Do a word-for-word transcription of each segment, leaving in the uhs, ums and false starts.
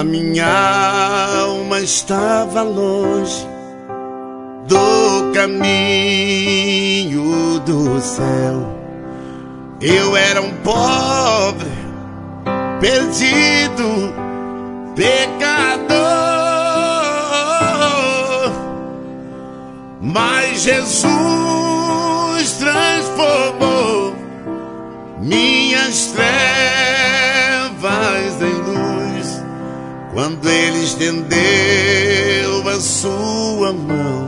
A minha alma estava longe do caminho do céu. Eu era um pobre, perdido, pecador, mas Jesus transformou minhas trevas em luz, quando Ele estendeu a sua mão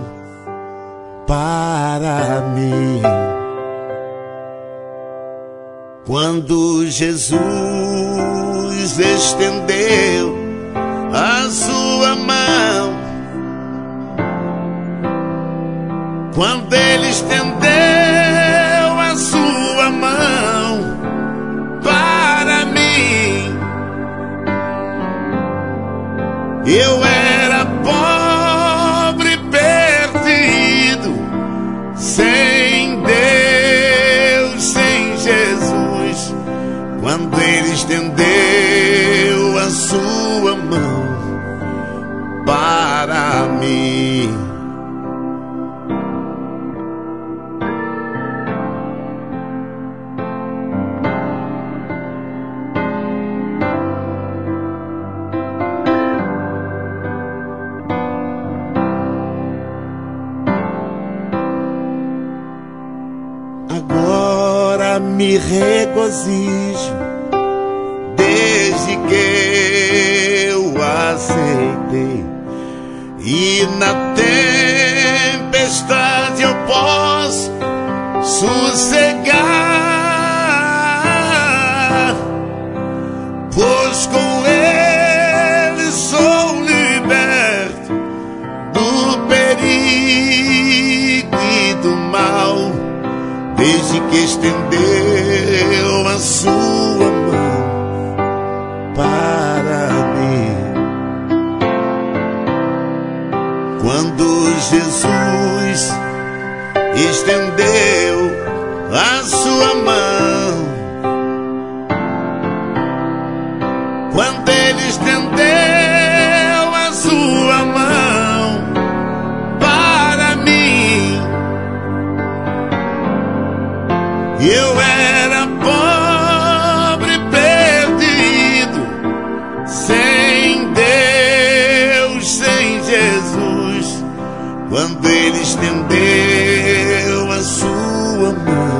para mim. Quando Jesus estendeu a sua mão, quando Ele estendeu a sua mão para mim, eu era pobre, perdido, sem Deus, sem Jesus. Quando Ele estendeu a sua mão para mim. Agora me regozijo, desde que eu aceitei, e na tempestade eu posso sossegar, pois com Ele sou liberto do perigo e do mal, desde que estendeu a sua mão para mim. Quando Jesus estendeu a sua mão, quando Ele estendeu a sua mão para mim, eu era pobre, perdido, sem Deus, sem Jesus. Quando Ele estendeu a sua mão